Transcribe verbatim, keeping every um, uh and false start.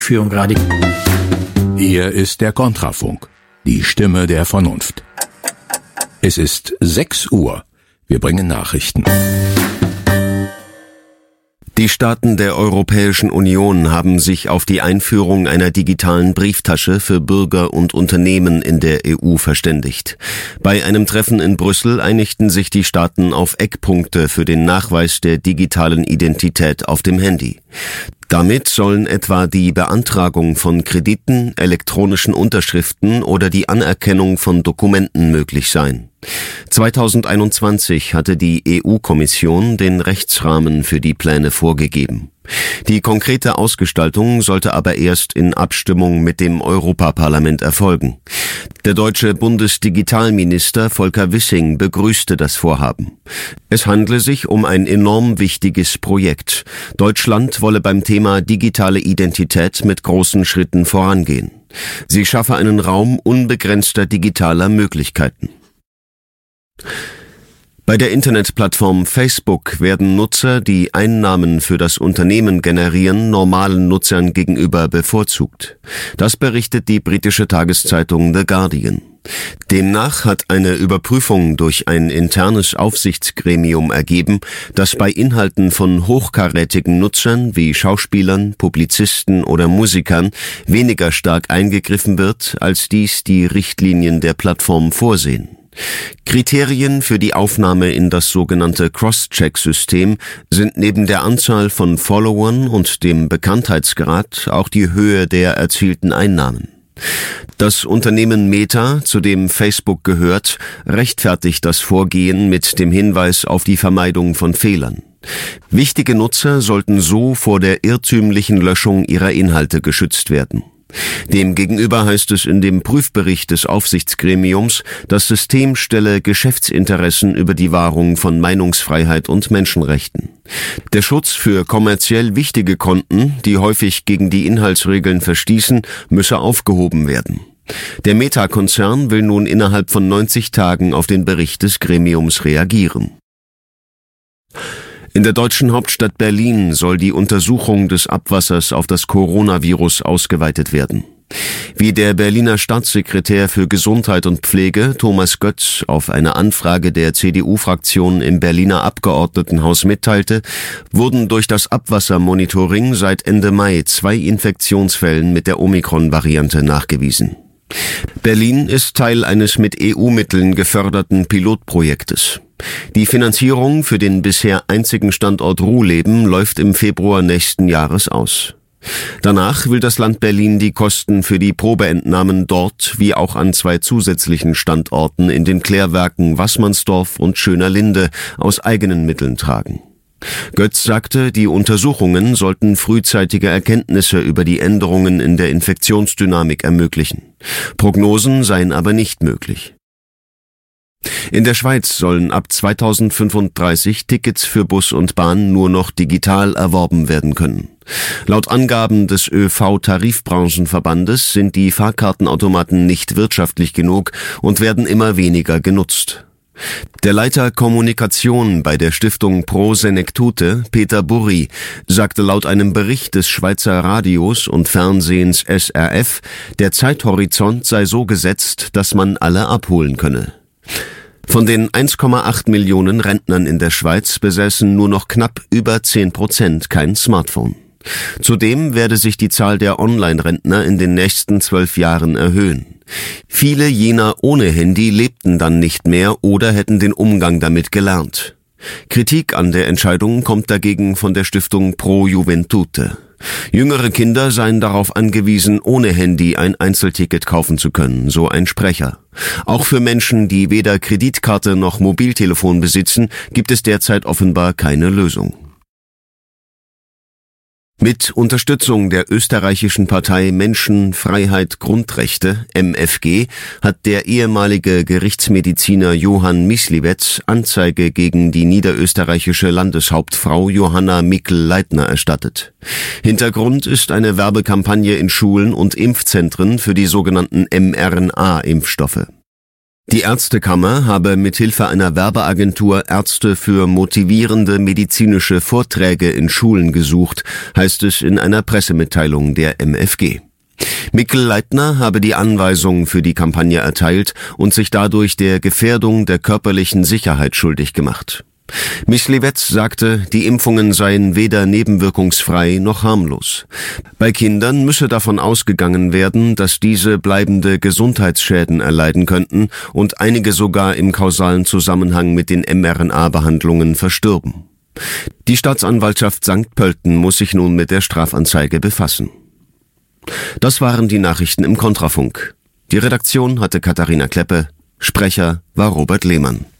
Führung gerade. Hier ist der Kontrafunk, die Stimme der Vernunft. Es ist sechs Uhr. Wir bringen Nachrichten. Die Staaten der Europäischen Union haben sich auf die Einführung einer digitalen Brieftasche für Bürger und Unternehmen in der E U verständigt. Bei einem Treffen in Brüssel einigten sich die Staaten auf Eckpunkte für den Nachweis der digitalen Identität auf dem Handy. Damit sollen etwa die Beantragung von Krediten, elektronischen Unterschriften oder die Anerkennung von Dokumenten möglich sein. zweitausendeinundzwanzig hatte die E U-Kommission den Rechtsrahmen für die Pläne vorgegeben. Die konkrete Ausgestaltung sollte aber erst in Abstimmung mit dem Europaparlament erfolgen. Der deutsche Bundesdigitalminister Volker Wissing begrüßte das Vorhaben. Es handle sich um ein enorm wichtiges Projekt. Deutschland wolle beim Thema digitale Identität mit großen Schritten vorangehen. Sie schaffe einen Raum unbegrenzter digitaler Möglichkeiten. Bei der Internetplattform Facebook werden Nutzer, die Einnahmen für das Unternehmen generieren, normalen Nutzern gegenüber bevorzugt. Das berichtet die britische Tageszeitung The Guardian. Demnach hat eine Überprüfung durch ein internes Aufsichtsgremium ergeben, dass bei Inhalten von hochkarätigen Nutzern wie Schauspielern, Publizisten oder Musikern weniger stark eingegriffen wird, als dies die Richtlinien der Plattform vorsehen. Kriterien für die Aufnahme in das sogenannte Cross-Check-System sind neben der Anzahl von Followern und dem Bekanntheitsgrad auch die Höhe der erzielten Einnahmen. Das Unternehmen Meta, zu dem Facebook gehört, rechtfertigt das Vorgehen mit dem Hinweis auf die Vermeidung von Fehlern. Wichtige Nutzer sollten so vor der irrtümlichen Löschung ihrer Inhalte geschützt werden. Demgegenüber heißt es in dem Prüfbericht des Aufsichtsgremiums, das System stelle Geschäftsinteressen über die Wahrung von Meinungsfreiheit und Menschenrechten. Der Schutz für kommerziell wichtige Konten, die häufig gegen die Inhaltsregeln verstießen, müsse aufgehoben werden. Der Meta-Konzern will nun innerhalb von neunzig Tagen auf den Bericht des Gremiums reagieren. In der deutschen Hauptstadt Berlin soll die Untersuchung des Abwassers auf das Coronavirus ausgeweitet werden. Wie der Berliner Staatssekretär für Gesundheit und Pflege, Thomas Götz, auf eine Anfrage der C D U-Fraktion im Berliner Abgeordnetenhaus mitteilte, wurden durch das Abwassermonitoring seit Ende Mai zwei Infektionsfällen mit der Omikron-Variante nachgewiesen. Berlin ist Teil eines mit E U-Mitteln geförderten Pilotprojektes. Die Finanzierung für den bisher einzigen Standort Ruhleben läuft im Februar nächsten Jahres aus. Danach will das Land Berlin die Kosten für die Probeentnahmen dort wie auch an zwei zusätzlichen Standorten in den Klärwerken Waßmannsdorf und Schönerlinde aus eigenen Mitteln tragen. Götz sagte, die Untersuchungen sollten frühzeitige Erkenntnisse über die Änderungen in der Infektionsdynamik ermöglichen. Prognosen seien aber nicht möglich. In der Schweiz sollen ab zweitausendfünfunddreißig Tickets für Bus und Bahn nur noch digital erworben werden können. Laut Angaben des Ö V-Tarifbranchenverbandes sind die Fahrkartenautomaten nicht wirtschaftlich genug und werden immer weniger genutzt. Der Leiter Kommunikation bei der Stiftung Pro Senectute, Peter Burri, sagte laut einem Bericht des Schweizer Radios und Fernsehens S R F, der Zeithorizont sei so gesetzt, dass man alle abholen könne. Von den eins Komma acht Millionen Rentnern in der Schweiz besäßen nur noch knapp über zehn Prozent kein Smartphone. Zudem werde sich die Zahl der Online-Rentner in den nächsten zwölf Jahren erhöhen. Viele jener ohne Handy lebten dann nicht mehr oder hätten den Umgang damit gelernt. Kritik an der Entscheidung kommt dagegen von der Stiftung Pro Juventute. Jüngere Kinder seien darauf angewiesen, ohne Handy ein Einzelticket kaufen zu können, so ein Sprecher. Auch für Menschen, die weder Kreditkarte noch Mobiltelefon besitzen, gibt es derzeit offenbar keine Lösung. Mit Unterstützung der österreichischen Partei Menschen, Freiheit, Grundrechte, M F G, hat der ehemalige Gerichtsmediziner Johann Misliwetz Anzeige gegen die niederösterreichische Landeshauptfrau Johanna Mikl-Leitner erstattet. Hintergrund ist eine Werbekampagne in Schulen und Impfzentren für die sogenannten M R N A-Impfstoffe. Die Ärztekammer habe mithilfe einer Werbeagentur Ärzte für motivierende medizinische Vorträge in Schulen gesucht, heißt es in einer Pressemitteilung der M F G. Mikl Leitner habe die Anweisungen für die Kampagne erteilt und sich dadurch der Gefährdung der körperlichen Sicherheit schuldig gemacht. Myslivec sagte, die Impfungen seien weder nebenwirkungsfrei noch harmlos. Bei Kindern müsse davon ausgegangen werden, dass diese bleibende Gesundheitsschäden erleiden könnten und einige sogar im kausalen Zusammenhang mit den mRNA-Behandlungen verstürben. Die Staatsanwaltschaft Sankt Pölten muss sich nun mit der Strafanzeige befassen. Das waren die Nachrichten im Kontrafunk. Die Redaktion hatte Katharina Kleppe, Sprecher war Robert Lehmann.